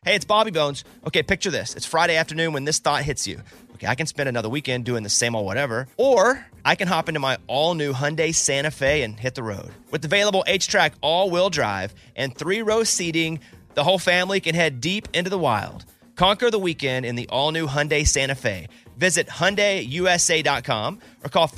Hey, it's Bobby Bones. Okay, picture this. It's Friday afternoon when this thought hits you. Okay, I can spend another weekend doing the same old whatever, or I can hop into my all-new Hyundai Santa Fe and hit the road. With available H-Track all-wheel drive and 3-row seating, the whole family can head deep into the wild. Conquer the weekend in the all-new Hyundai Santa Fe. Visit HyundaiUSA.com or call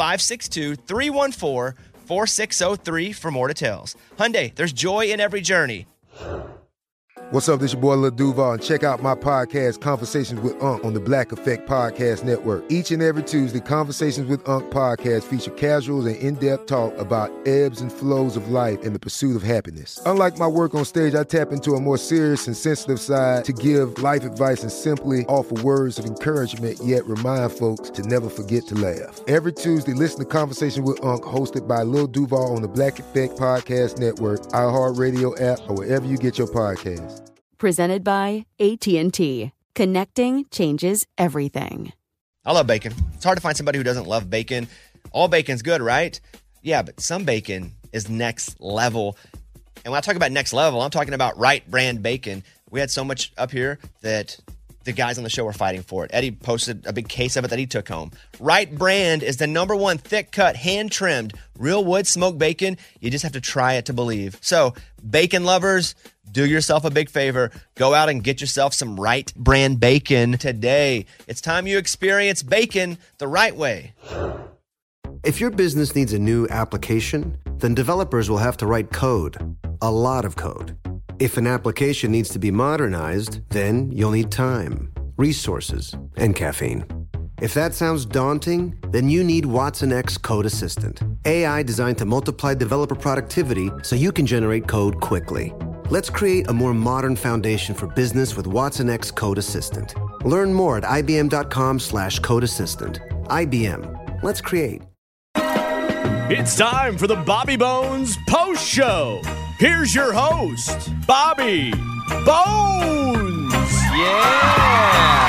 562-314-4603 for more details. Hyundai, there's joy in every journey. What's up, this your boy Lil Duval, and check out my podcast, Conversations with Unc, on the Black Effect Podcast Network. Each and every Tuesday, Conversations with Unc podcast feature casuals and in-depth talk about ebbs and flows of life and the pursuit of happiness. Unlike my work on stage, I tap into a more serious and sensitive side to give life advice and simply offer words of encouragement, yet remind folks to never forget to laugh. Every Tuesday, listen to Conversation with Unc, hosted by Lil Duval on the Black Effect Podcast Network, iHeartRadio app, or wherever you get your podcasts. Presented by AT&T. Connecting changes everything. I love bacon. It's hard to find somebody who doesn't love bacon. All bacon's good, right? Yeah, but some bacon is next level. And when I talk about next level, I'm talking about Wright brand bacon. We had so much up here that the guys on the show were fighting for it. Eddie posted a big case of it that he took home. Wright brand is the #1 thick-cut, hand-trimmed, real wood smoked bacon. You just have to try it to believe. So, bacon lovers, do yourself a big favor. Go out and get yourself some Wright brand bacon today. It's time you experience bacon the right way. If your business needs a new application, then developers will have to write code. A lot of code. If an application needs to be modernized, then you'll need time, resources, and caffeine. If that sounds daunting, then you need Watson X Code Assistant. AI designed to multiply developer productivity so you can generate code quickly. Let's create a more modern foundation for business with Watson X Code Assistant. Learn more at ibm.com/code assistant. IBM. Let's create. It's time for the Bobby Bones Post Show. Here's your host, Bobby Bones. Yeah.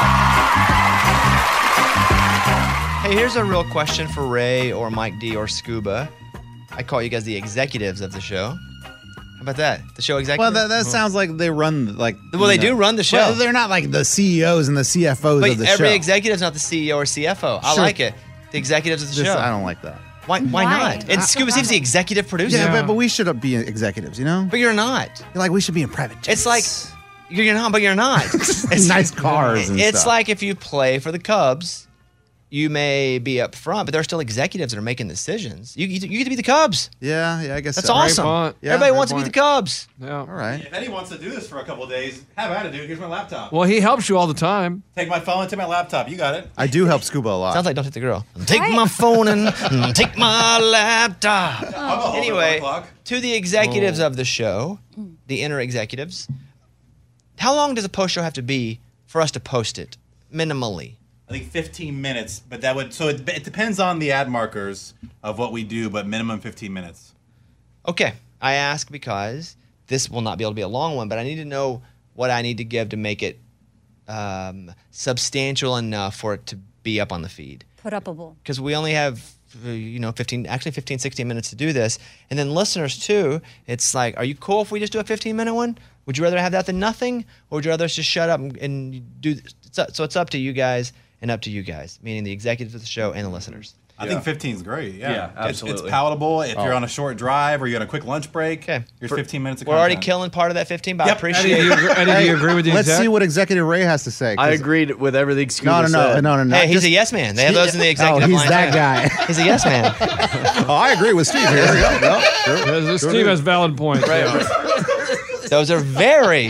Hey, here's a real question for Ray or Mike D or Scuba. I call you guys the executives of the show. How about that? The show executives? Well, that sounds like they run, like... Well, they do run the show. Well, they're not like the CEOs and the CFOs but of the show. every executive's not the CEO or CFO. I like it. The executives of the show. I don't like that. Why not? And Scuba Steve's the executive producer. Yeah, but we should be executives, you know? But you're not. You're like, we should be in private jets. It's like, you're not, but you're not. It's nice cars and It's stuff. like if you play for the Cubs, you may be up front, but there are still executives that are making decisions. You get to be the Cubs. Yeah, I guess That's so. awesome. Everybody wants to be the Cubs. Yeah. All right. If Eddie wants to do this for a couple of days, have at it, dude. Here's my laptop. Well, he helps you all the time. Take my phone, take my laptop. You got it. I do help Scuba a lot. Sounds like Don't Hit the Girl. Take my phone and take my laptop. Anyway, to the executives of the show, the inner executives, how long does a post show have to be for us to post it, minimally? I think 15 minutes, but that would... So it depends on the ad markers of what we do, but minimum 15 minutes. Okay. I ask because this will not be able to be a long one, but I need to know what I need to give to make it substantial enough for it to be up on the feed. Put upable. Because we only have, 15, 16 minutes to do this. And then listeners, too, it's like, are you cool if we just do a 15-minute one? Would you rather have that than nothing? Or would you rather us just shut up and do this? So it's up to you guys and up to you guys, meaning the executives of the show and the listeners. I think 15 is great. Yeah, absolutely. It's palatable. If you're on a short drive or you're on a quick lunch break, here's 15 minutes of We're content. already killing part of that 15, but I Yep. appreciate Eddie, do you agree with the Let's exec? see what Executive Ray has to say. I agreed with everything Scuba said. No. Hey, he's a yes man. They have those in the executive he's line. that too. guy. He's a yes man. Oh, I agree with Steve. Here we go. No, Steve has valid points. Those are very...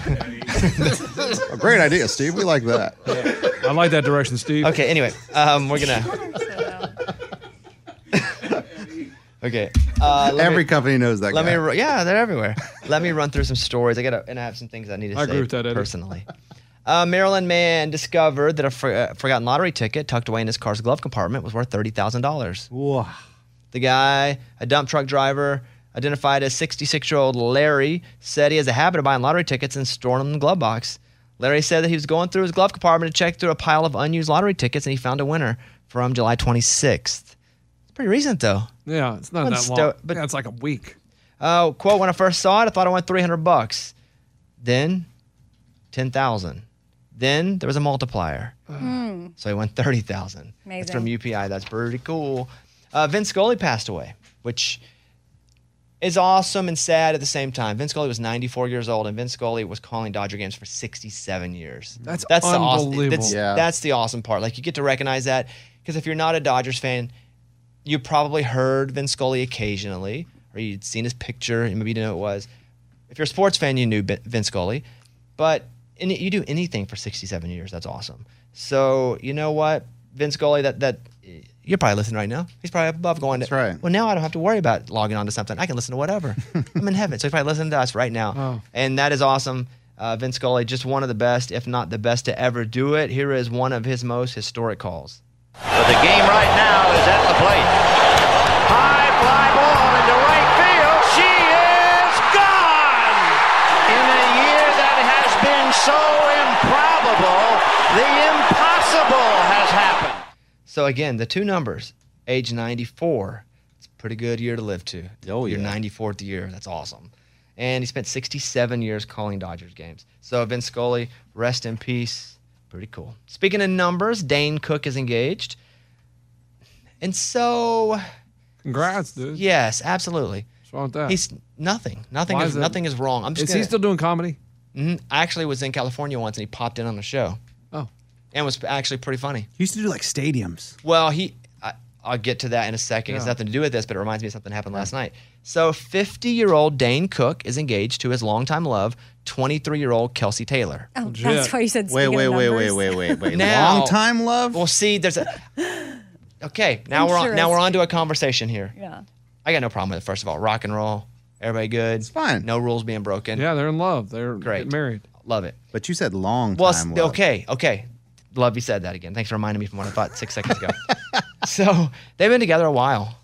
A great idea, Steve. We like that. I like that direction, Steve. Okay, anyway, we're going to... Okay. Every company knows that guy. They're everywhere. Let me run through some stories. I have some things I need to say agree with that, Eddie. personally. Maryland man discovered that a forgotten lottery ticket tucked away in his car's glove compartment was worth $30,000. Wow. The guy, a dump truck driver, identified as 66-year-old Larry, said he has a habit of buying lottery tickets and storing them in the glove box. Larry said that he was going through his glove compartment to check through a pile of unused lottery tickets, and he found a winner from July 26th. It's pretty recent, though. Yeah, it's not that long. But it's like a week. Quote, when I first saw it, I thought I won $300. Then 10,000. Then there was a multiplier. So he won 30,000. Amazing. That's from UPI. That's pretty cool. Vin Scully passed away, which is awesome and sad at the same time. Vin Scully was 94 years old, and Vin Scully was calling Dodger games for 67 years. That's unbelievable. Yeah. That's the awesome part. Like, you get to recognize that, because if you're not a Dodgers fan, you probably heard Vin Scully occasionally, or you'd seen his picture, and maybe you didn't know who it was. If you're a sports fan, you knew Vin Scully. But you do anything for 67 years, that's awesome. So, you know what? Vin Scully, that you're probably listening right now. He's probably above going. That's right. Well, now I don't have to worry about logging on to something. I can listen to whatever. I'm in heaven. So he's probably listening to us right now. Oh. And that is awesome. Vin Scully, just one of the best, if not the best to ever do it. Here is one of his most historic calls. But the game right now is at the plate. High fly ball into right field. She is gone! In a year that has been so improbable, the impossible has happened. So again, the two numbers, age 94. It's a pretty good year to live to. Oh, Your yeah. 94th year. That's awesome. And he spent 67 years calling Dodgers games. So Vin Scully, rest in peace. Pretty cool. Speaking of numbers, Dane Cook is engaged. And so, Congrats, dude. yes, absolutely. What's wrong with that? He's nothing. Why is that? Nothing is wrong. I'm just Is he still doing comedy? I actually was in California once, and he popped in on the show. Oh. And was actually pretty funny. He used to do like stadiums. Well, I'll get to that in a second. It's Yeah. nothing to do with this, but it reminds me of something that happened last night. So 50-year-old Dane Cook is engaged to his longtime love, 23-year-old Kelsey Taylor. Oh, Legit. that's why you said Wait. speaking of numbers. Wait. Now- Long time love? Well, see, there's a... Okay, now I'm we're sure on to a conversation here. Yeah. I got no problem with it, first of all. Rock and roll. Everybody good. It's fine. No rules being broken. Yeah, they're in love. They're Great. getting married. Love it. But you said long Well, time love. okay. Love you said that again. Thanks for reminding me from what I thought 6 seconds ago. So they've been together a while.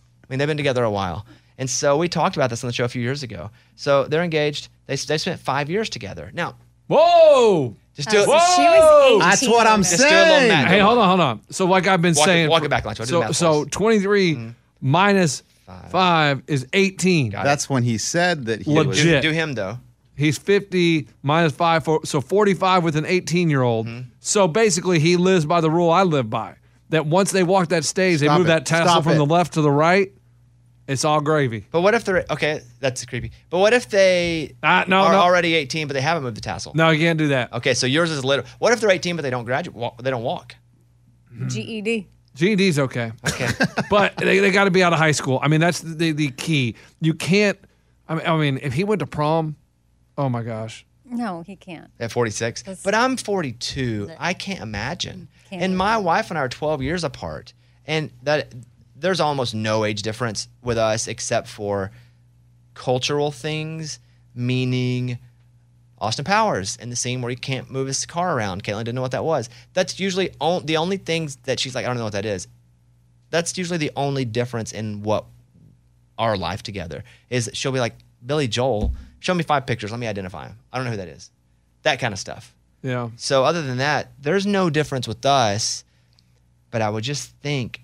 And so we talked about this on the show a few years ago. So they're engaged. They spent 5 years together. Now, Whoa! just do it. So she was 18. That's what I'm Just do a little saying. math. Hey, hold on. So like I've been saying. Walk it back, Lance. I'll do the math So for us. 23 minus 5 is 18. Got it. That's when he said that he was. Legit. Do him, though. He's 50 minus 5, so 45 with an 18-year-old. So basically, he lives by the rule I live by. That once they walk that stage, they Stop move it. that tassel Stop from it. the left to the right. It's all gravy. But what if they're... Okay, that's creepy. But what if they No. already 18, but they haven't moved the tassel? No, you can't do that. Okay, so yours is little. What if they're 18, but they don't graduate? They don't walk? GED. GED's okay. Okay. But they got to be out of high school. I mean, that's the key. You can't... I mean, if he went to prom, oh my gosh. No, he can't. At 46. But I'm 42. I can't imagine. Can't And my wife and I are 12 years apart. And that there's almost no age difference with us except for cultural things, meaning Austin Powers and the scene where he can't move his car around. Caitlin didn't know what that was. That's usually the only things that she's like, I don't know what that is. That's usually the only difference in what our life together is. She'll be like, Billy Joel, show me 5 pictures. Let me identify him. I don't know who that is. That kind of stuff. Yeah. So other than that, there's no difference with us. But I would just think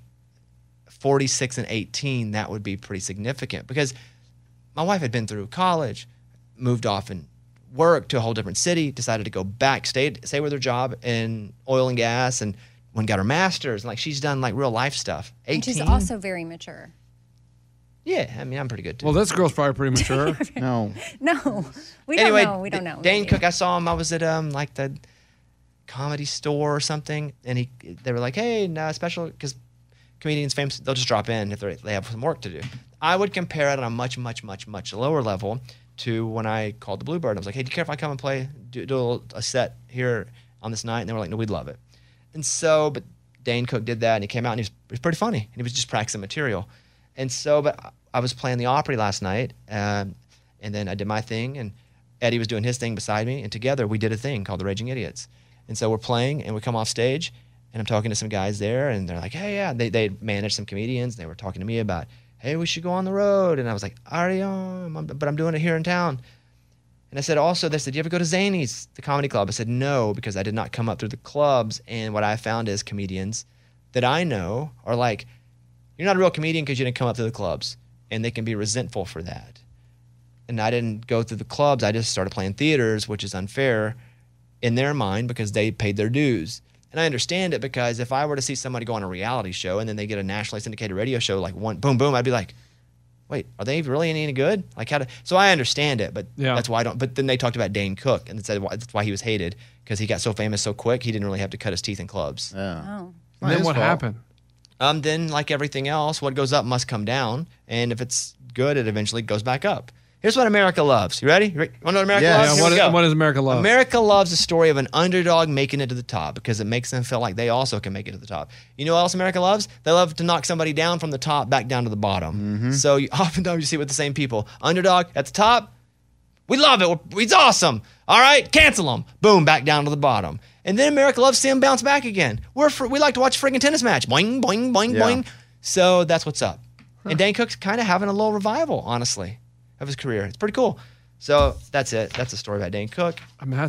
46 and 18, that would be pretty significant because my wife had been through college, moved off and worked to a whole different city, decided to go back, stay with her job in oil and gas, and went and got her master's. And like she's done like real life stuff. 18. And she's also very mature. Yeah, I mean, I'm pretty good too. Well, this girl's probably pretty mature. No. No, we Anyway, don't know. We don't know. Dane Cook, I saw him. I was at like the comedy store or something, and they were like, "Hey, no, special," because comedians famous, they'll just drop in if they have some work to do. I would compare it on a much, much, much, much lower level to when I called the Bluebird. I was like, "Hey, do you care if I come and play, do a set here on this night?" And they were like, "No, we'd love it." And so, but Dane Cook did that, and he came out, and he was pretty funny, and he was just practicing material. And so, but I was playing the Opry last night, and then I did my thing, and Eddie was doing his thing beside me, and together we did a thing called the Raging Idiots. And so we're playing, and we come off stage, and I'm talking to some guys there, and they're like, "Hey, yeah." They managed some comedians, and they were talking to me about, "Hey, we should go on the road." And I was like, "I already am, but I'm doing it here in town." And I said, also, they said, "Do you ever go to Zany's, the comedy club?" I said, "No," because I did not come up through the clubs. And what I found is comedians that I know are like, "You're not a real comedian because you didn't come up through the clubs." And they can be resentful for that. And I didn't go through the clubs. I just started playing theaters, which is unfair. in their mind because they paid their dues. And I understand it because if I were to see somebody go on a reality show and then they get a nationally syndicated radio show like one, boom, boom, I'd be like, wait, are they really any good? Like so I understand it, but that's why I don't. But then they talked about Dane Cook and said that's why he was hated because he got so famous so quick he didn't really have to cut his teeth in clubs. Yeah. Oh. And then what happened? Then like everything else, what goes up must come down, and if it's good, it eventually goes back up. Here's what America loves. You ready? You want to know what America loves? Yeah, what does America love? America loves the story of an underdog making it to the top because it makes them feel like they also can make it to the top. You know what else America loves? They love to knock somebody down from the top back down to the bottom. Mm-hmm. So oftentimes you see it with the same people. Underdog at the top, we love it. It's awesome. All right, cancel them. Boom, back down to the bottom. And then America loves to see them bounce back again. We like to watch a friggin' tennis match. Boing, boing, boing, boing. So that's what's up. And Dane Cook's kind of having a little revival, honestly, of his career. It's pretty cool. So that's it. That's the story about Dane Cook. I mean,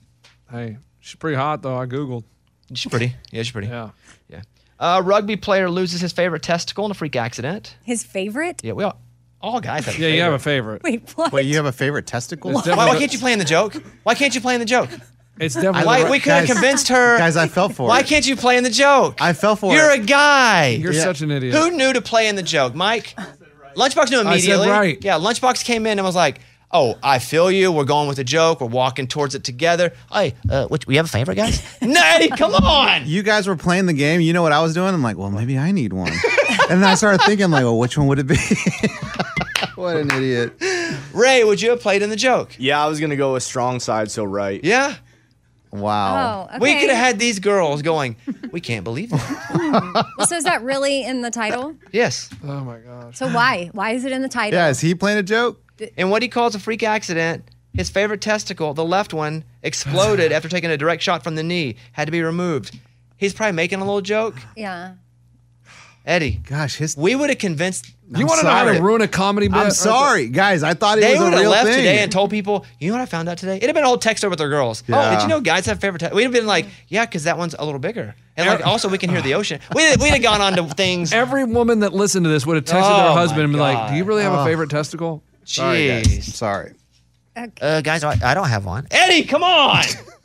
she's pretty hot, though. I Googled. She's pretty. Yeah, she's pretty. Yeah. Rugby player loses his favorite testicle in a freak accident. His favorite? Yeah, we all guys have a favorite. You have a favorite. Wait, what? Wait, you have a favorite testicle? Why can't you play in the joke? Why can't you play in the joke? It's definitely Why we could have convinced her. Guys, I fell for it. Why can't you play in the joke? I fell for it. You're a guy. You're such an idiot. Who knew to play in the joke? Mike? Lunchbox knew immediately. I said right. Yeah, Lunchbox came in and was like, oh, I feel you. We're going with the joke. We're walking towards it together. Hey, we have a favorite, guys? Nay, come on. You guys were playing the game. You know what I was doing? I'm like, well, maybe I need one. And then I started thinking, like, well, which one would it be? What an idiot. Ray, would you have played in the joke? Yeah, I was going to go with strong side, so right. Yeah? Wow. Oh, okay. We could have had these girls going, we can't believe that. Well, so is that really in the title? Yes. Oh, my gosh. So why? Why is it in the title? Yeah, is he playing a joke? In what he calls a freak accident, his favorite testicle, the left one, exploded after taking a direct shot from the knee, had to be removed. He's probably making a little joke. Yeah. Eddie. Gosh, we would have convinced. You want to know how to ruin a comedy bit? I'm sorry, guys. I thought it They was a would have real left thing. today and told people, you know what I found out today? It'd have been a whole text over with their girls. Yeah. Oh, did you know guys have favorite testicle? We'd have been like, yeah, because that one's a little bigger. And like, also, we can hear the ocean. We'd have gone on to things. Every woman that listened to this would have texted Oh, their husband and my be like, God. do you really have a Oh. favorite testicle? Sorry, guys. Jeez. I'm sorry. Guys, I don't have one. Eddie, come on.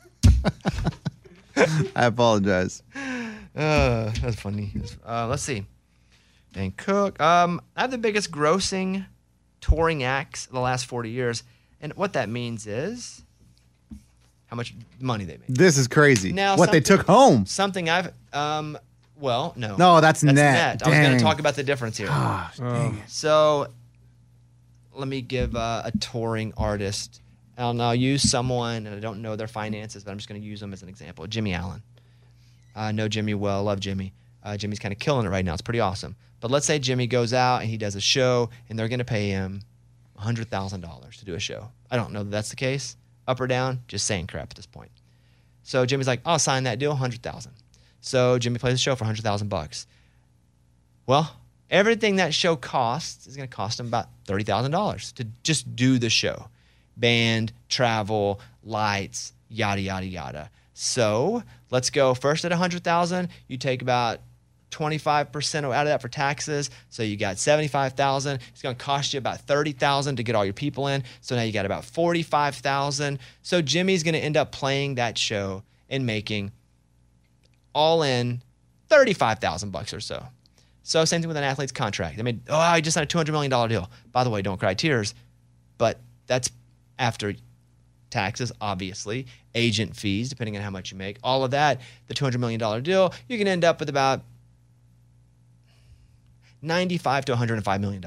I apologize. That's funny. Let's see. Dane Cook. I have the biggest grossing touring acts of the last 40 years. And what that means is how much money they made. This is crazy. Now, what they took home. Something I've, well, no. No, that's net. I was going Dang. to talk about the difference here. Gosh, dang it. So let me give a touring artist, and I'll use someone, and I don't know their finances, but I'm just going to use them as an example. Jimmy Allen. I know Jimmy well, love Jimmy. Jimmy's kind of killing it right now. It's pretty awesome. But let's say Jimmy goes out and he does a show, and they're going to pay him $100,000 to do a show. I don't know that that's the case. Up or down, just saying crap at this point. So Jimmy's like, I'll sign that deal, $100,000. So Jimmy plays a show for $100,000. Well, everything that show costs is going to cost him about $30,000 to just do the show. Band, travel, lights, yada, yada, yada. So let's go first at $100,000. You take about 25% out of that for taxes. So you got $75,000. It's going to cost you about $30,000 to get all your people in. So now you got about $45,000. So Jimmy's going to end up playing that show and making all in $35,000 or so. So same thing with an athlete's contract. I just signed a $200 million deal. By the way, don't cry tears. But that's after taxes, obviously, agent fees, depending on how much you make, all of that, the $200 million deal, you can end up with about $95 to $105 million.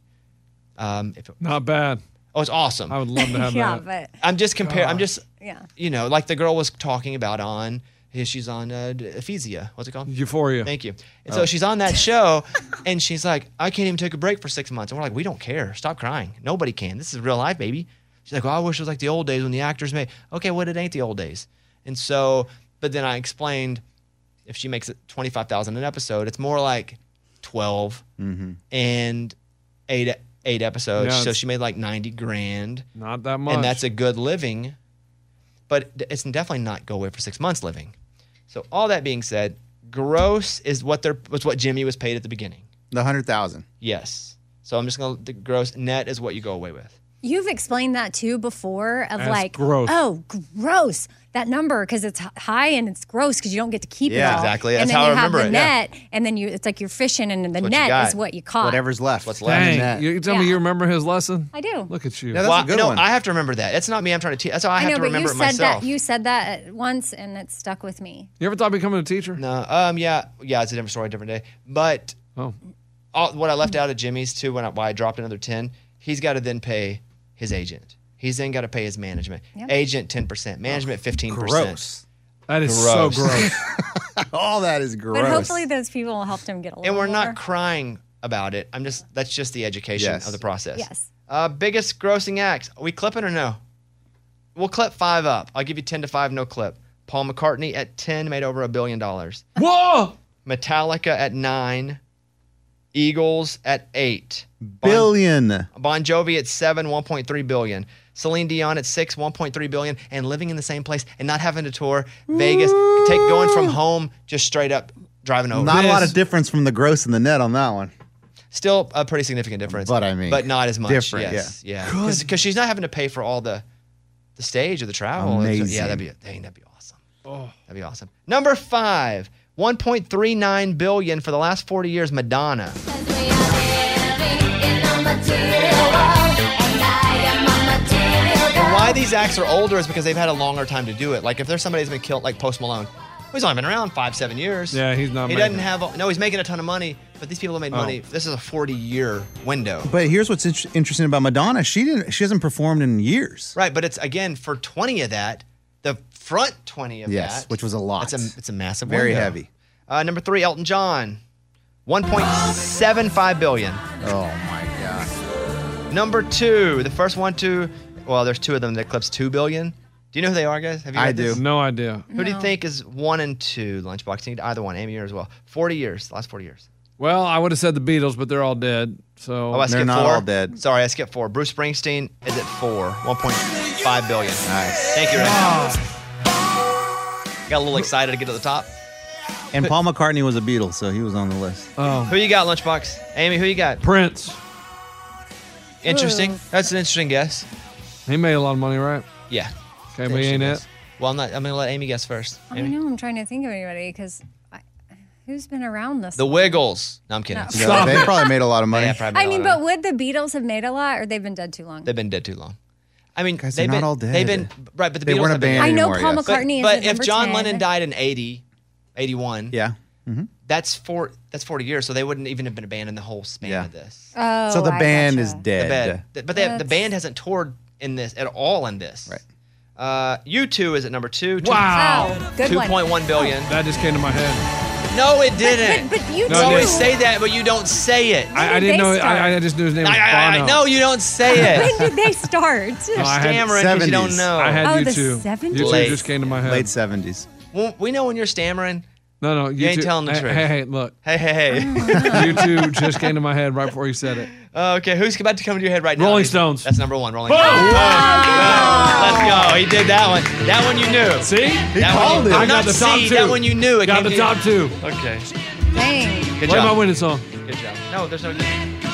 Not bad. Oh, it's awesome. I would love to have Yeah, that. but I'm just comparing. I'm just, yeah. you know, like the girl was talking about on, she's on Euphoria. What's it called? Euphoria. Thank you. And so she's on that show, and she's like, I can't even take a break for 6 months. And we're like, we don't care. Stop crying. Nobody can. This is real life, baby. She's like, well, I wish it was like the old days when the actors made. Okay, well, it ain't the old days. And so, but then I explained, if she makes it $25,000 an episode, it's more like 12 and eight episodes. Yeah, So she made like 90 grand. Not that much. And that's a good living, but it's definitely not go away for 6 months living. So all that being said, gross is what Jimmy was paid at the beginning. The 100,000. Yes. So I'm just going to, the gross net is what you go away with. You've explained that too before of As like, gross. oh, gross. that number because it's high and it's gross because you don't get to keep it all. Exactly. And That's then how you I remember have the it, yeah. net, and then it's like you're fishing, and the what you net got. is what you caught. Whatever's left. What's left? Dang, you tell me you remember his lesson? I do. Look at you. Yeah, that's a good one. I have to remember that. It's not me. I'm trying to teach. That's how I have know, to but remember you it said myself. that. You said that at once, and it stuck with me. You ever thought of becoming a teacher? No. Yeah. It's a different story, different day. But what I left out of Jimmy's too, why I dropped another 10, he's got to then pay his agent. He's then got to pay his management. Yep. Agent 10%, management 15%. Gross. That is so gross. All that is gross. But hopefully, those people helped him get a little. And we're more. not crying about it. That's just the education Yes. of the process. Yes. Biggest grossing acts. Are we clipping or no? We'll clip 5 up. I'll give you 10 to 5, no clip. Paul McCartney at 10 made over $1 billion. Whoa! Metallica at 9. Eagles at 8. Billion. Bon Jovi at 7, 1.3 billion. Celine Dion at 6, 1.3 billion, and living in the same place and not having to tour Vegas, going from home just straight up driving over. Not a lot of difference from the gross and the net on that one. Still a pretty significant difference. But I mean, but not as much. different, Yes, yeah. Because she's not having to pay for all the stage or the travel. Amazing. Yeah, that'd be awesome. That'd be awesome. Number 5, 1.39 billion for the last 40 years. Madonna. And why these acts are older is because they've had a longer time to do it. Like if there's somebody who's been killed, like Post Malone, he's only been around 5-7 years. Yeah, he's not. He doesn't have. No, he's making a ton of money, but these people have made money. This is a 40-year window. But here's what's interesting about Madonna. She hasn't performed in years. Right, but it's again for 20 of that, the front 20 of Yes, that, which was a lot. It's a massive Very window. heavy. Number 3, Elton John, 1.75 billion. Oh my gosh. Number 2, the first one to, well, there's 2 of them that clips 2 billion. Do you know who they are, guys? Have you? I read this? do. No idea. Who do you think is 1 and 2? Lunchbox. You need either one. Amy, yours as well. 40 years. The last 40 years. Well, I would have said the Beatles, but they're all dead. So Oh, I They're skipped not 4. all dead. Sorry, I skipped 4. Bruce Springsteen is at 4, 1.5 billion. Nice. Thank you, Rick. Got a little excited to get to the top. And Paul McCartney was a Beatle, so he was on the list. Who you got, Lunchbox? Amy, who you got? Prince. Interesting. That's an interesting guess. He made a lot of money, right? Yeah. Okay, but he ain't it. Well, I'm going to let Amy guess first. I Amy? know. I'm trying to think of anybody because who's been around this? The Wiggles. No, I'm kidding. No. Yeah, they probably made a lot of money. Yeah, probably I made a mean, lot of but would the Beatles have made a lot, or they've been dead too long? They've been dead too long. I mean, Guys, they've they're been not all dead. They've been right, but the They Beatles weren't a have been band I know anymore, Paul yes. McCartney is But at if number John 10. Lennon died in 81, Yeah. that's 40 years, so they wouldn't even have been a band in the whole span Yeah. of this. Oh, So the I band gotcha. is dead. But the band hasn't toured in this at all in this. Right. U2 is at number 2. Wow. Oh, good one. 2.1 billion. That just came to my head. No, it didn't. But you No, You it always didn't. say that, but you don't say it. I didn't know. I just knew his name was Bono. No, you don't say it. When did they start? No, I had Stammering because you don't 70s. know. I had Oh, you the two. 70s? You two Late. just came to my head. Late 70s. Well, we know when you're stammering. No, You ain't two- telling the hey, truth. Hey, look. Hey. You two just came to my head right before you said it. Okay, who's about to come to your head right now? Rolling Stones. That's number 1. Rolling Boom! Stones. Let's go. He did that one. That one you knew. See? That called one, it. I'm I got not the top C. two. That one you knew. It Got came the to top two. Okay. Dang. Good Play my job. winning song. Good job. No, there's no.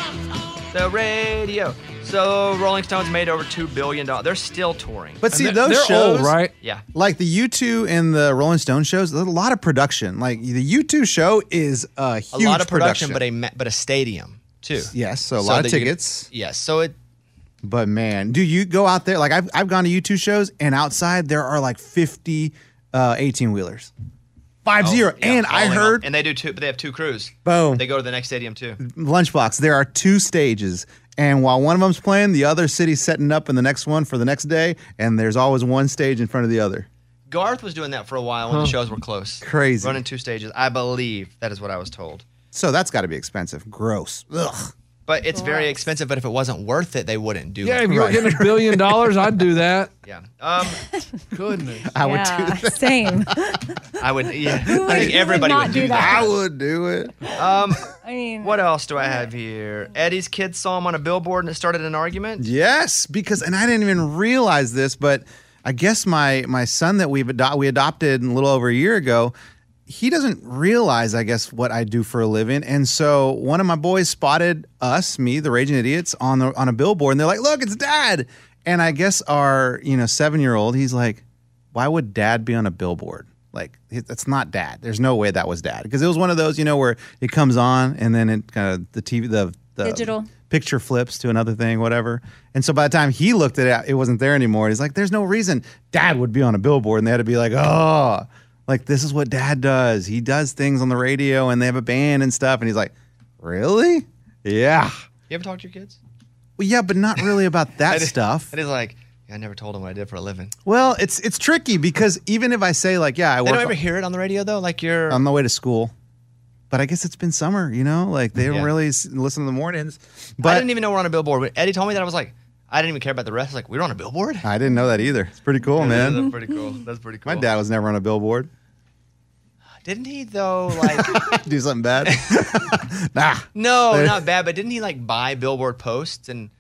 The radio. So Rolling Stones made over $2 billion. They're still touring. But see, And those they're shows, old, right? Yeah. like the U2 and the Rolling Stone shows, there's a lot of production. Like the U2 show is a huge A lot of production, but a stadium too. Yes, so a lot of that you- tickets. Yes. So it. But man, do you go out there? Like I've gone to U2 shows, and outside there are like 50 18-wheelers. 50. Yeah, And I rolling heard, up. And they do two. But they have 2 crews. boom, They go to the next stadium too. Lunchbox, there are 2 stages. And while one of them's playing, the other city's setting up in the next one for the next day, and there's always one stage in front of the other. Garth was doing that for a while when the shows were close. Crazy. Running 2 stages. I believe that is what I was told. So that's got to be expensive. Gross. Ugh. But it's very expensive. But if it wasn't worth it, they wouldn't do Yeah, it. if you were getting $1 billion, I'd do that. Yeah. Goodness. I would do Yeah, that. same. I would. Yeah. Who I think would everybody not would do do that? that. I would do it. I mean, What else do I have here? Eddie's kids saw him on a billboard and it started an argument. Yes, because, and I didn't even realize this, but I guess my son that we adopted a little over a year ago, he doesn't realize, I guess, what I do for a living. And so one of my boys spotted me, the Raging Idiots, on a billboard, and they're like, "Look, it's Dad!" And I guess our 7-year-old, he's like, why would Dad be on a billboard? Like, that's not Dad. There's no way that was Dad. Because it was one of those, where it comes on and then it kind of the TV, the digital picture flips to another thing, whatever. And so by the time he looked at it, it wasn't there anymore. He's like, there's no reason Dad would be on a billboard. And they had to be like, oh, like, this is what Dad does. He does things on the radio and they have a band and stuff. And he's like, really? Yeah. You ever talk to your kids? Well, yeah, but not really about that stuff. It is like, I never told them what I did for a living. Well, it's tricky because even if I say like, yeah, I work. They don't ever hear it on the radio though. Like you're on the way to school, but I guess it's been summer. Like they don't really listen in the mornings. But I didn't even know we're on a billboard. When Eddie told me that, I was like, I didn't even care about the rest. Like, we're on a billboard. I didn't know that either. It's pretty cool, man. That's pretty cool. That's pretty cool. My dad was never on a billboard. Didn't he though? Like do something bad? Nah. No, not bad. But didn't he like buy billboard posts and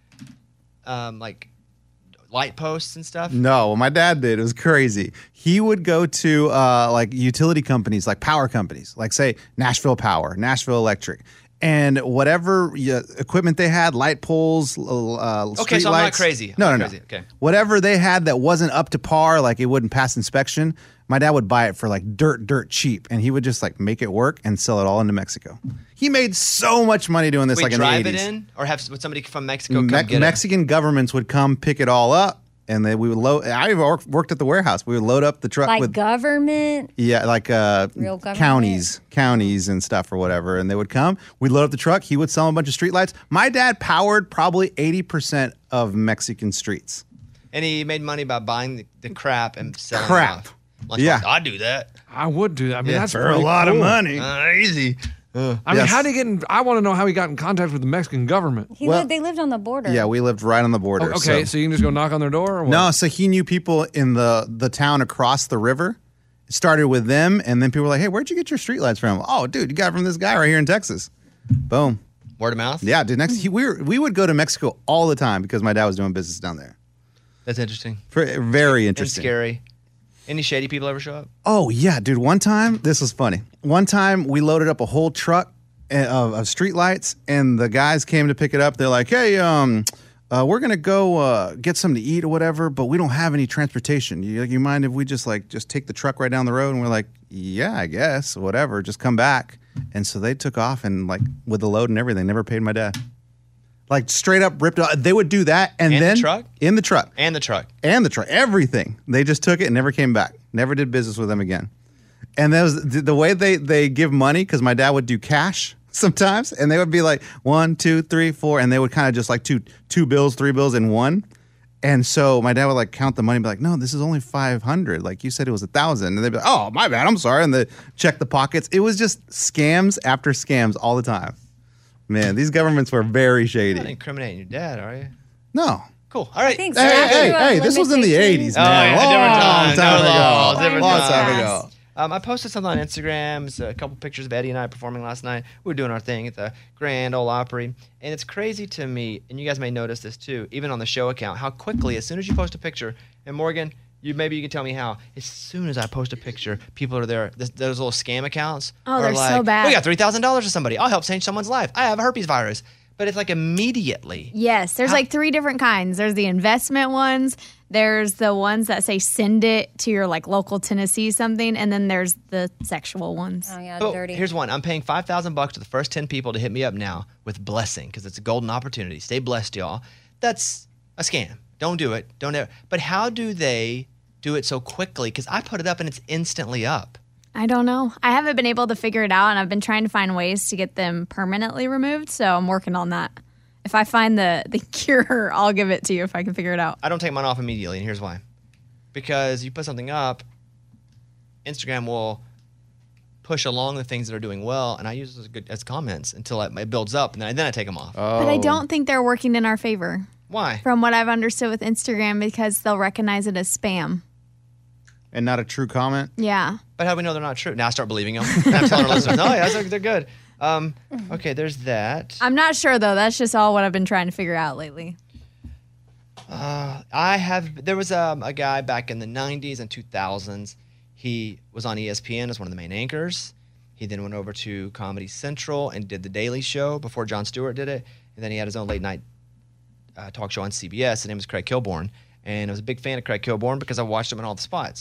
like light posts and stuff? No, my dad did. It was crazy. He would go to like utility companies, like power companies, like say Nashville Power, Nashville Electric, and whatever equipment they had, light poles, okay, so I'm not crazy. No. Okay. Whatever they had that wasn't up to par, like it wouldn't pass inspection, my dad would buy it for like dirt cheap, and he would just like make it work and sell it all into Mexico. He made so much money doing this. Wait, like in the 80s. Drive it in, or have somebody from Mexico come get it? Mexican governments would come pick it all up, and we would load. I worked at the warehouse. We would load up the truck with government. Yeah, like real government? counties and stuff or whatever, and they would come. We'd load up the truck. He would sell them a bunch of streetlights. My dad powered probably 80% of Mexican streets, and he made money by buying the crap and selling crap. it off. Yeah, I'd do that. I would do that. I mean, that's for a lot of money. Easy. I mean, how did he get in? I want to know how he got in contact with the Mexican government. They lived on the border. Yeah, we lived right on the border. Okay, so you can just go knock on their door? Or what? No, so he knew people in the town across the river. It started with them, and then people were like, hey, where'd you get your streetlights from? Oh, dude, you got it from this guy right here in Texas. Boom. Word of mouth? Yeah, dude. We would go to Mexico all the time because my dad was doing business down there. That's interesting. Very interesting. And scary. Any shady people ever show up? Oh, yeah, dude. One time, this was funny. One time, we loaded up a whole truck of streetlights, and the guys came to pick it up. They're like, hey, we're going to go get something to eat or whatever, but we don't have any transportation. You mind if we just take the truck right down the road? And we're like, yeah, I guess, whatever. Just come back. And so they took off and, like, with the load and everything, never paid my dad. Like, straight up ripped off. They would do that, and then the truck? In the truck. And the truck. Everything. They just took it and never came back. Never did business with them again. And that was the way they give money, because my dad would do cash sometimes, and they would be like 1, 2, 3, 4, and they would kind of just like two bills, 3 bills in one. And so my dad would like count the money and be like, no, this is only 500. Like you said it was 1,000. And they'd be like, oh, my bad, I'm sorry. And they check the pockets. It was just scams after scams all the time. Man, these governments were very shady. You're not incriminating your dad, are you? No. Cool. All right. Hey, this was in the 80s, man. Long time ago. I posted something on Instagram, a couple pictures of Eddie and I performing last night. We were doing our thing at the Grand Ole Opry. And it's crazy to me, and you guys may notice this too, even on the show account, how quickly, as soon as you post a picture, and Morgan, maybe you can tell me how, as soon as I post a picture, people are there, those little scam accounts. Oh, they're like, so bad. We got $3,000 to somebody. I'll help change someone's life. I have a herpes virus. But it's like immediately. Yes, there's like 3 different kinds. There's the investment ones. There's the ones that say send it to your like local Tennessee something, and then there's the sexual ones. Oh yeah, dirty. Here's one. I'm paying $5,000 to the first 10 people to hit me up now with blessing, because it's a golden opportunity. Stay blessed, y'all. That's a scam. Don't do it. Don't ever. But how do they do it so quickly? Because I put it up and it's instantly up. I don't know. I haven't been able to figure it out, and I've been trying to find ways to get them permanently removed, so I'm working on that. If I find the cure, I'll give it to you if I can figure it out. I don't take mine off immediately, and here's why. Because you put something up, Instagram will push along the things that are doing well, and I use those as comments until it builds up, and then I take them off. But I don't think they're working in our favor. Why? From what I've understood with Instagram, because they'll recognize it as spam. And not a true comment? Yeah. But how do we know they're not true? Now I start believing them. And I'm telling our listeners, no, yeah, they're good. Okay, there's that. I'm not sure, though. That's just all what I've been trying to figure out lately. There was a guy back in the 90s and 2000s. He was on ESPN as one of the main anchors. He then went over to Comedy Central and did The Daily Show before Jon Stewart did it. And then he had his own late night talk show on CBS. His name was Craig Kilborn. And I was a big fan of Craig Kilborn because I watched him in all the spots.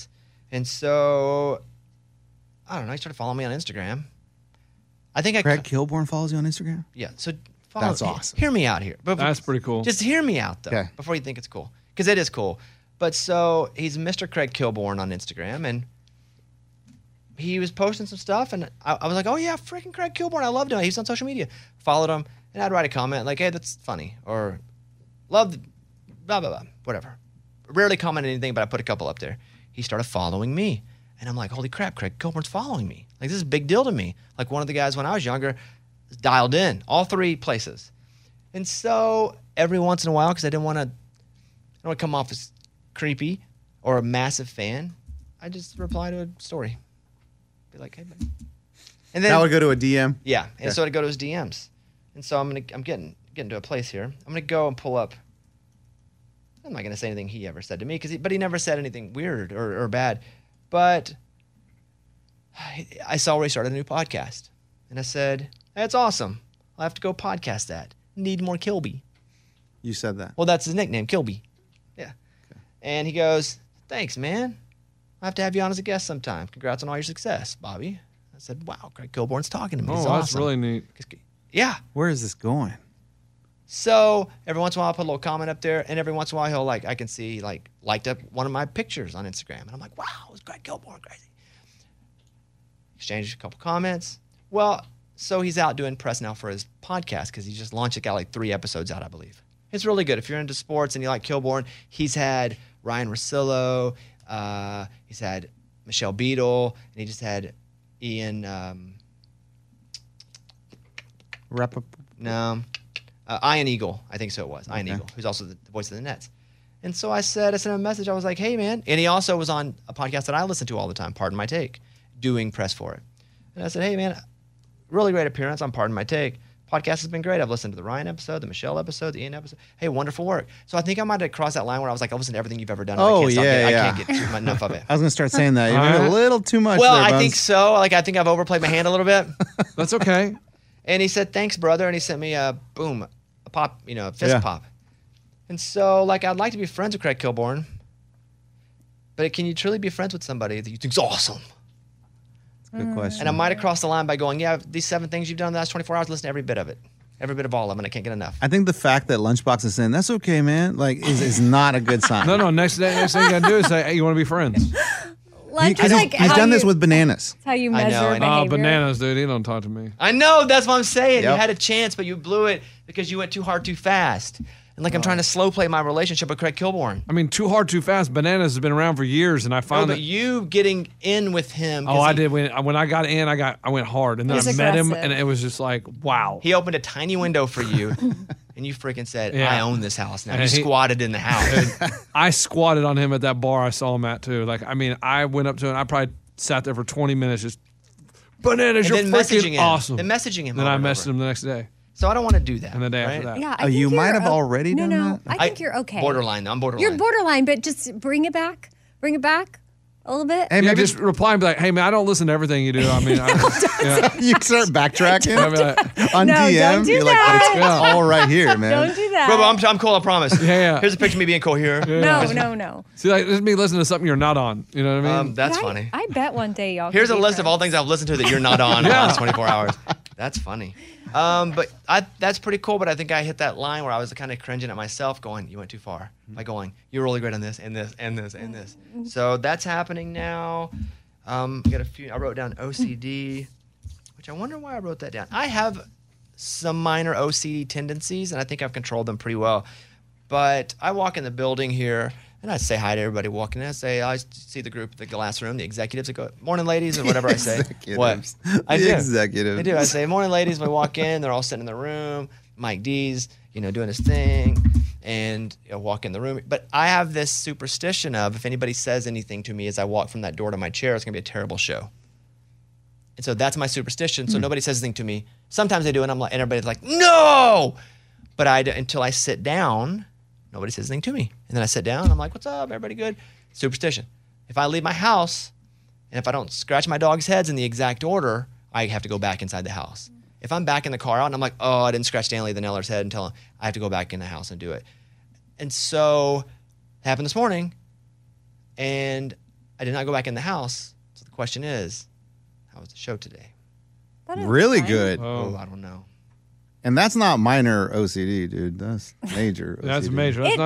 And so, I don't know, he started following me on Instagram. I think Craig Kilborn follows you on Instagram? Yeah, so follow That's me. awesome. Hear me out here. But That's pretty cool. Just hear me out, though, Okay. before you think it's cool. Because it is cool. But so, he's Mr. Craig Kilborn on Instagram, and he was posting some stuff, and I was like, oh, yeah, freaking Craig Kilborn. I loved him. He was on social media. Followed him, and I'd write a comment like, hey, that's funny, or love, blah, blah, blah, whatever. Rarely comment anything, but I put a couple up there. He started following me. And I'm like, holy crap, Craig Kilborn's following me. Like, this is a big deal to me. Like, one of the guys when I was younger dialed in, all 3 places. And so every once in a while, because I don't want to come off as creepy or a massive fan, I just reply to a story. Be like, hey, buddy. And then That would go to a DM? Yeah. And Okay. so it'd go to his DMs. And so I'm getting to a place here. I'm gonna go and pull up. I'm not gonna say anything he ever said to me, but he never said anything weird or bad. But I saw where he started a new podcast, and I said, "That's awesome. I'll have to go podcast that. Need more Kilby." You said that. Well, that's his nickname, Kilby. Yeah. Okay. And he goes, "Thanks, man. I'll have to have you on as a guest sometime. Congrats on all your success, Bobby." I said, "Wow, Craig Kilborn's talking to me. Oh, It's that's awesome." really neat. Yeah. Where is this going? So every once in a while, I'll put a little comment up there, and every once in a while, he'll I can see liked up one of my pictures on Instagram, and I'm like, wow, it's Craig Kilborn, crazy. Exchanged a couple comments. Well, so he's out doing press now for his podcast because he just launched it, got like 3 episodes out, I believe. It's really good. If you're into sports and you like Kilborn, he's had Ryan Russillo, he's had Michelle Beadle, and he just had Ian. Ian Eagle, I think so it was. Ian Eagle, who's also the voice of the Nets. And so I sent him a message. I was like, hey, man. And he also was on a podcast that I listen to all the time, Pardon My Take, doing press for it. And I said, hey, man, really great appearance on Pardon My Take. Podcast has been great. I've listened to the Ryan episode, the Michelle episode, the Ian episode. Hey, wonderful work. So I think I might have crossed that line where I was like, I listen to everything you've ever done. Oh, I yeah. can't get enough of it. I was going to start saying that. You're doing a little too much Well, there, I Buns. think so. I think I've overplayed my hand a little bit. That's okay. And he said, thanks, brother. And he sent me a pop, a fist Yeah. pop. And so, I'd like to be friends with Craig Kilborn. But can you truly be friends with somebody that you think's awesome? That's a good question. And I might have crossed the line by going, yeah, these 7 things you've done in the last 24 hours, listen to every bit of it. Every bit of all of them, and I can't get enough. I think the fact that Lunchbox is saying, that's okay, man, is not a good sign. No, next thing you got to do is say, hey, you want to be friends? He's done this with bananas. That's how you I measure know. behavior. Oh, bananas, dude. He don't talk to me. I know, that's what I'm saying. You Yep. had a chance, but you blew it because you went too hard too fast. And I'm trying to slow play my relationship with Craig Kilborn. I mean, too hard, too fast. Bananas has been around for years, and I No, found but that. you getting in with him. 'cause Oh, I he- did. When I got in, I went hard, and then He's I met him, aggressive. and it was just like, wow. He opened a tiny window for you, and you freaking said, Yeah. I own this house now. And You he- squatted in the house. I squatted on him at that bar I saw him at too. I went up to him. I probably sat there for 20 minutes just, bananas, And you're then messaging freaking him. awesome. Then messaging him Then over I and messaged over. him the next day. So I don't want to do that. And the day right? after that. Yeah, I Oh, you think might you're have already done No, that? I think you're okay. Borderline, though. I'm borderline. You're borderline, but just bring it back. Bring it back a little bit. Hey, Yeah, maybe just reply and be like, hey, man, I don't listen to everything you do. I mean, yeah. you start backtracking I'll be like, on No, DM. don't do You're like, that. but it's all right here, man. Don't do that. Bro, I'm cool, I promise. Yeah. Here's a picture of me being cool here. No. See, this is me listening to something you're not on. You know what I mean? That's But funny. I bet one day y'all. Here's a could be list of all friends. things I've listened to that you're not on in the last 24 hours. That's funny. But that's pretty cool. But I think I hit that line where I was kind of cringing at myself going, you went too far. By going, you're really great on this and this and this and this. So that's happening now. I got a few. I wrote down OCD, which I wonder why I wrote that down. I have some minor OCD tendencies, and I think I've controlled them pretty well. But I walk in the building here, and I say hi to everybody walking in. I see the group, the glass room, the executives. I go, morning, ladies, or whatever I say. What? Executives. I The do. executives. I do. I say, morning, ladies. We walk in. They're all sitting in the room. Mike D's, doing his thing. And walk in the room. But I have this superstition of if anybody says anything to me as I walk from that door to my chair, it's going to be a terrible show. And so that's my superstition. So nobody says anything to me. Sometimes they do, and everybody's like, no! But until I sit down, nobody says anything to me. And then I sit down, I'm like, what's up? Everybody good? Superstition. If I leave my house, and if I don't scratch my dog's heads in the exact order, I have to go back inside the house. If I'm back in the car out and I'm like, oh, I didn't scratch Stanley the Neller's head until I have to go back in the house and do it. And so it happened this morning, and I did not go back in the house. So the question is, how was the show today? Really good. Oh, I don't know. And that's not minor OCD, dude. That's major. That's OCD. major. No,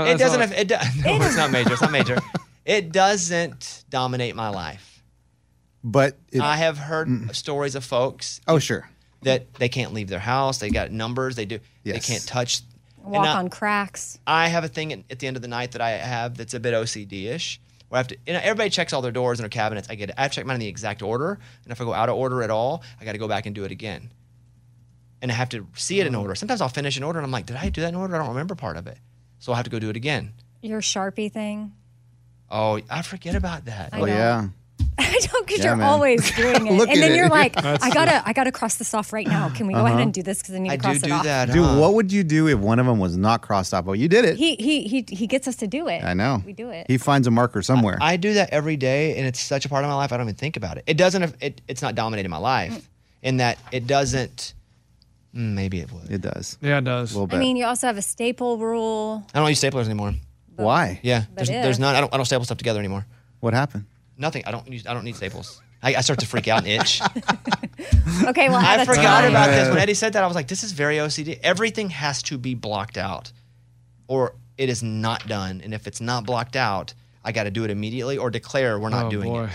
it's not major. It's not major. It doesn't dominate my life. But I have heard stories of folks. Oh, sure. That they can't leave their house. They got numbers. They do. Yes. They can't touch. Walk on cracks. I have a thing at the end of the night that I have that's a bit OCD-ish. Where I have to. Everybody checks all their doors and their cabinets. I have to check mine in the exact order. And if I go out of order at all, I got to go back and do it again. And I have to see it in order. Sometimes I'll finish an order and I'm like, did I do that in order? I don't remember part of it. So I'll have to go do it again. Your Sharpie thing. Oh, I forget about that. I know. Yeah. I don't, because you're man. always doing it. Look And at then it. you're like, That's I gotta cross this off right now. Can we go ahead and do this because I need to cross it off? that. Dude, what would you do if one of them was not crossed off? Well, you did it. He gets us to do it. I know. We do it. He finds a marker somewhere. I do that every day, and it's such a part of my life. I don't even think about it. It doesn't. It's not dominating my life, in that it doesn't. Maybe it would. It does. Yeah, it does. A little bit. I mean, you also have a staple rule. I don't use staplers anymore. Why? Yeah, But there's if- none. I don't staple stuff together anymore. What happened? Nothing. I don't need staples. I start to freak out and itch. Okay, well, I at a forgot time. about this when Eddie said that. I was like, this is very OCD. Everything has to be blocked out, or it is not done. And if it's not blocked out, I got to do it immediately or declare we're not doing it.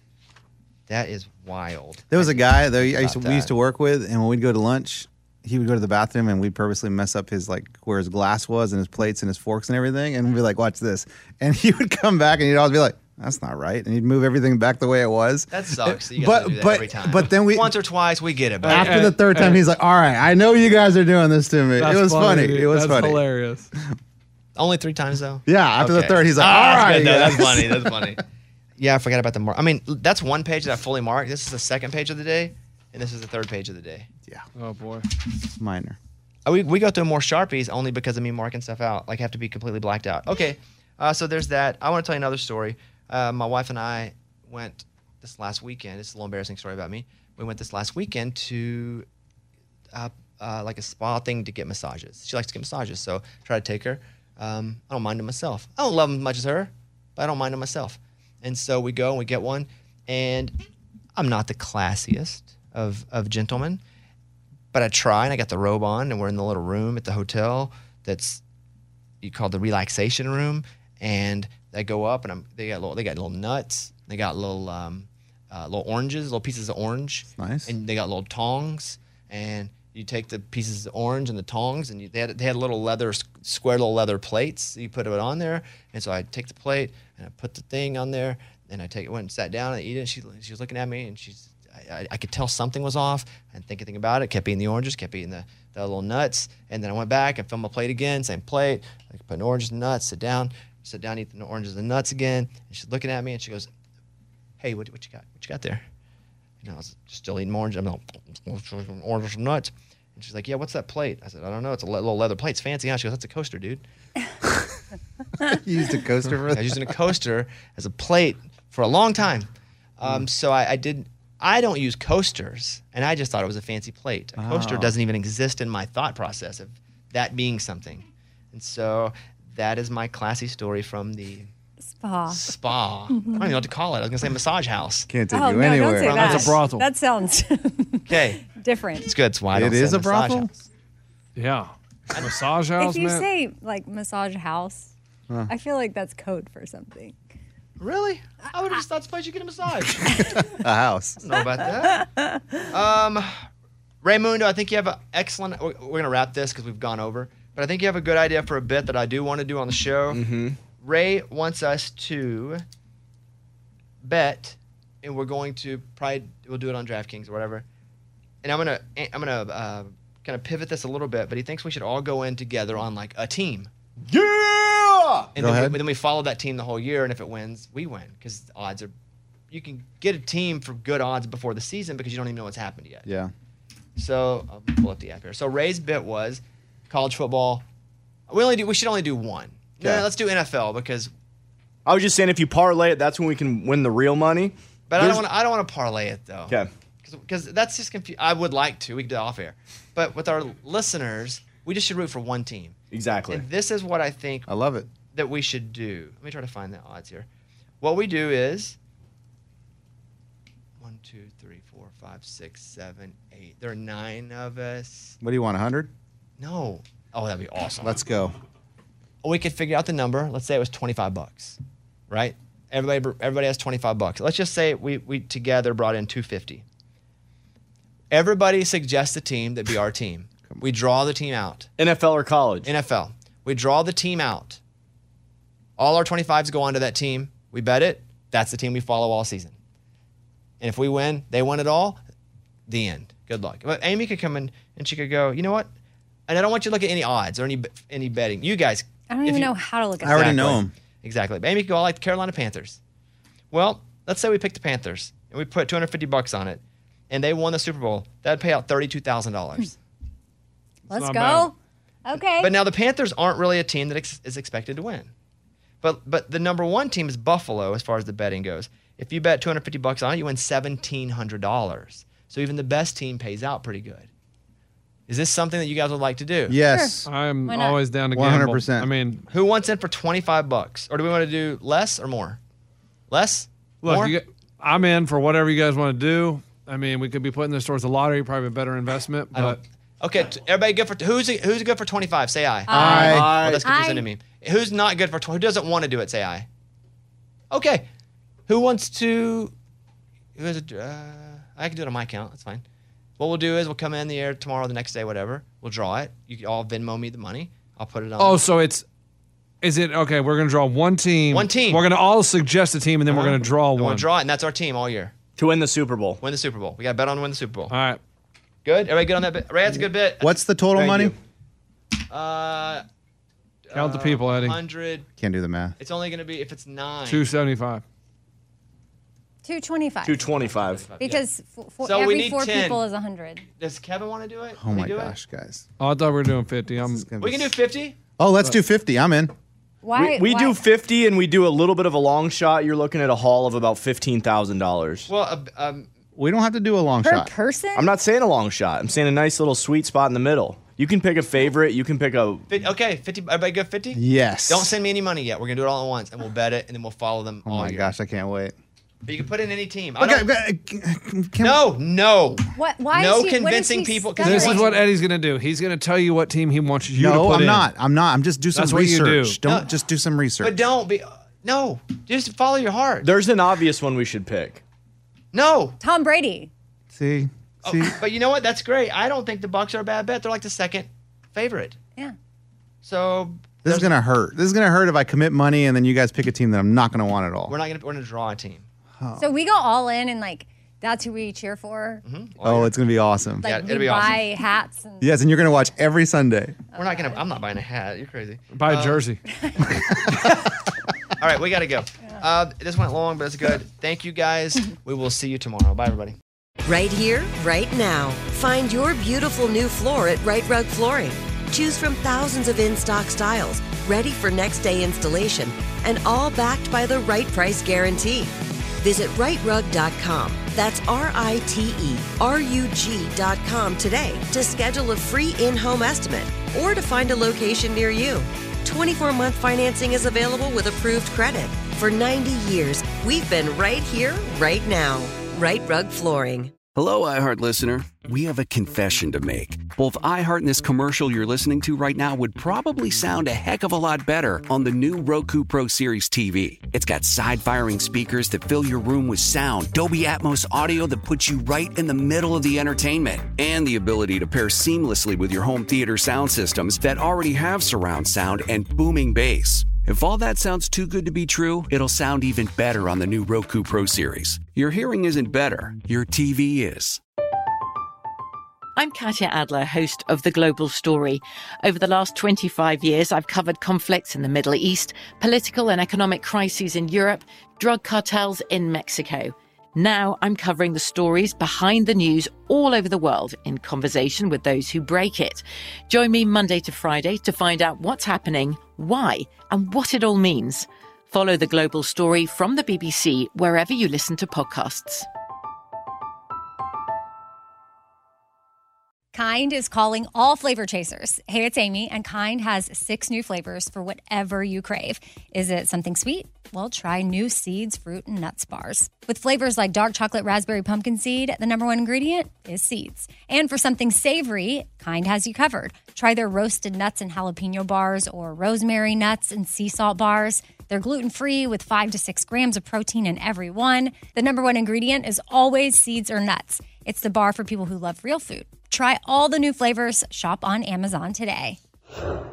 That is wild. There was a guy that we that. used to work with, and when we'd go to lunch, he would go to the bathroom, and we'd purposely mess up his where his glass was and his plates and his forks and everything, and we'd be like, "Watch this," and he would come back, and he'd always be like, "That's not right," and he'd move everything back the way it was. That sucks. You got to do that every time. But then once or twice we get it. But after the third time, he's like, "All right, I know you guys are doing this to me." It was funny. It was That's funny. hilarious. Only 3 times though. Yeah, after the Okay. third, he's like, Ah, "All that's right, good, though. That's guys." funny. That's funny. Yeah, I forgot about the mark. I mean, that's one page that I fully marked. This is the second page of the day, and this is the third page of the day. Yeah. Oh boy. Minor. We go through more Sharpies only because of me marking stuff out. Like, have to be completely blacked out. Okay, so there's that. I want to tell you another story. My wife and I went this last weekend. It's a little embarrassing story about me. We went this last weekend to like a spa thing to get massages. She likes to get massages, so try to take her. I don't mind them myself. I don't love them as much as her, but I don't mind them myself. And so we go and we get one, and I'm not the classiest of gentlemen, but I try, and I got the robe on, and we're in the little room at the hotel that's you call the relaxation room, and they go up, and they got little nuts, they got little oranges, little pieces of orange, Nice. and they got little tongs, and you take the pieces of orange and the tongs, and they had little leather, square little leather plates. So you put it on there, and so I take the plate and I put the thing on there, and I went and sat down and eat it. And she was looking at me, and I could tell something was off. I didn't think anything about it. Kept eating the oranges, kept eating the little nuts, and then I went back and filled my plate again, same plate. I put an orange and nuts, sit down, eat the oranges and nuts again. And she's looking at me, and she goes, "Hey, what you got? What you got there?" You know, I was still eating orange. I'm like, oranges and nuts. And she's like, "Yeah, what's that plate?" I said, "I don't know. It's a little leather plate. It's fancy." Huh? She goes, "That's a coaster, dude." You used a coaster for I was that? using a coaster as a plate for a long time. So I don't use coasters, and I just thought it was a fancy plate. A coaster Oh. doesn't even exist in my thought process of that being something. And so that is my classy story from the spa. I don't even know what to call it. I was going to say massage house. Can't take Oh, you no, anywhere. don't say that. That's a brothel. That sounds Okay. different. It's good. It's why I It don't is say a massage brothel? house. Yeah. Massage house, If you man. say like massage house, I fil like that's code for something. Really? I would have just thought it's a place you get a massage. A house. I don't know about that. Raymundo, I think you have an excellent. We're going to wrap this because we've gone over, but I think you have a good idea for a bit that I do want to do on the show. Mm-hmm. Ray wants us to bet, and we're going to we'll do it on DraftKings or whatever. And I'm gonna kind of pivot this a little bit, but he thinks we should all go in together on like a team. Yeah! And Go then ahead. then we follow that team the whole year, and if it wins, we win because the odds are. You can get a team for good odds before the season because you don't even know what's happened yet. Yeah. So I'll pull up the app here. So Ray's bit was college football. We should only do one. No, Okay. let's do NFL because. I was just saying, if you parlay it, that's when we can win the real money. But I don't want to parlay it though. Okay. Because that's just confusing. I would like to. We could do it off air. But with our listeners, we just should root for one team. Exactly. And this is what I think I love it. that we should do. Let me try to find the odds here. What we do is 1, 2, 3, 4, 5, 6, 7, 8. There are 9 of us. What do you want, 100? No. Oh, that'd be awesome. Let's go. We could figure out the number. Let's say it was $25, right? Everybody has $25. Let's just say we together brought in $250. Everybody suggests a team that'd be our team. We draw the team out. NFL or college? NFL. We draw the team out. All our 25s go onto that team. We bet it. That's the team we follow all season. And if we win, they win it all. The end. Good luck. But Amy could come in and she could go, you know what? And I don't want you to look at any odds or any betting. You guys. I don't even know how to look at I already know them. Exactly. But Amy could go, I like the Carolina Panthers. Well, let's say we picked the Panthers and we put $250 on it and they won the Super Bowl. That'd pay out $32,000. Let's go. Okay. But now the Panthers aren't really a team that is expected to win. But the number one team is Buffalo as far as the betting goes. If you bet $250 on it, you win $1,700. So even the best team pays out pretty good. Is this something that you guys would like to do? Yes. Sure. I'm always down to gamble. 100%. I mean, who wants in for $25? Or do we want to do less or more? Less? Look, more? I'm in for whatever you guys want to do. I mean, we could be putting this towards the lottery, probably a better investment. But okay, everybody good for who's good for 25? Say aye. Aye. Well, that's confusing to me. Who's not good for 20? Who doesn't want to do it? Say aye. Okay. Who wants to? Who has I can do it on my account. That's fine. What we'll do is we'll come in the air tomorrow, the next day, whatever. We'll draw it. You can all Venmo me the money. I'll put it on. Oh, so is it okay? We're gonna draw one team. One team. We're gonna all suggest a team, and then we're gonna draw one. We'll draw it, and that's our team all year. To win the Super Bowl. Win the Super Bowl. We got to bet on win the Super Bowl. All right. Good. Everybody good on that bit? Ray, that's a good bit. What's the total Thank money? you. Count the people, Eddie. 100. Can't do the math. It's only going to be if it's 9. 275. 225. 225. Because So we every need 4 10. people is 100. Does Kevin want to do it? Oh Can we my do gosh, guys. Oh, I thought we were doing 50. We can do 50. Oh, let's do 50. I'm in. Why? We why? do 50 and we do a little bit of a long shot. You're looking at a haul of about $15,000. Well, We don't have to do a long per shot. person? I'm not saying a long shot. I'm saying a nice little sweet spot in the middle. You can pick a favorite. You can pick a. okay, 50. Everybody good 50? Yes. Don't send me any money yet. We're going to do it all at once, and we'll bet it, and then we'll follow them Oh all my year. gosh, I can't wait. But you can put in any team. No. What? Why No is he, convincing what is he people- This is stuttering? what Eddie's gonna do. He's gonna tell you what team he wants you to No, put I'm in. not. I'm just do some That's what you research. do. Don't just do some research. But don't be. No. Just follow your heart. There's an obvious one we should pick. No. Tom Brady. See. But you know what? That's great. I don't think the Bucs are a bad bet. They're like the second favorite. Yeah. So This is gonna hurt. This is gonna hurt if I commit money and then you guys pick a team that I'm not gonna want at all. we're gonna draw a team. So we go all in and like that's who we cheer for. Oh, it's gonna be awesome. Like it'll we be awesome. buy hats and Yes, and you're gonna watch every Sunday. We're not gonna. I'm not buying a hat. You're crazy. Buy a jersey. All right, we got to go. This went long, but it's good. Thank you guys. We will see you tomorrow. Bye, everybody. Right here, right now. Find your beautiful new floor at Right Rug Flooring. Choose from thousands of in-stock styles, ready for next day installation, and all backed by the right price guarantee. Visit rightrug.com. That's RITERUG.com today to schedule a free in-home estimate or to find a location near you. 24-month financing is available with approved credit. For 90 years, we've been right here, right now. Right Rug Flooring. Hello, iHeart listener. We have a confession to make. Both iHeart and this commercial you're listening to right now would probably sound a heck of a lot better on the new Roku Pro Series TV. It's got side-firing speakers that fill your room with sound, Dolby Atmos audio that puts you right in the middle of the entertainment, and the ability to pair seamlessly with your home theater sound systems that already have surround sound and booming bass. If all that sounds too good to be true, it'll sound even better on the new Roku Pro Series. Your hearing isn't better, your TV is. I'm Katya Adler, host of The Global Story. Over the last 25 years, I've covered conflicts in the Middle East, political and economic crises in Europe, drug cartels in Mexico. Now I'm covering the stories behind the news all over the world in conversation with those who break it. Join me Monday to Friday to find out what's happening, why, and what it all means. Follow The Global Story from the BBC wherever you listen to podcasts. Kind is calling all flavor chasers. Hey, it's Amy, and Kind has 6 new flavors for whatever you crave. Is it something sweet? Well, try new Seeds, Fruit, and Nuts bars. With flavors like dark chocolate, raspberry, pumpkin seed, the number one ingredient is seeds. And for something savory, Kind has you covered. Try their roasted nuts and jalapeno bars or rosemary nuts and sea salt bars. They're gluten-free with 5 to 6 grams of protein in every one. The number one ingredient is always seeds or nuts. It's the bar for people who love real food. Try all the new flavors. Shop on Amazon today.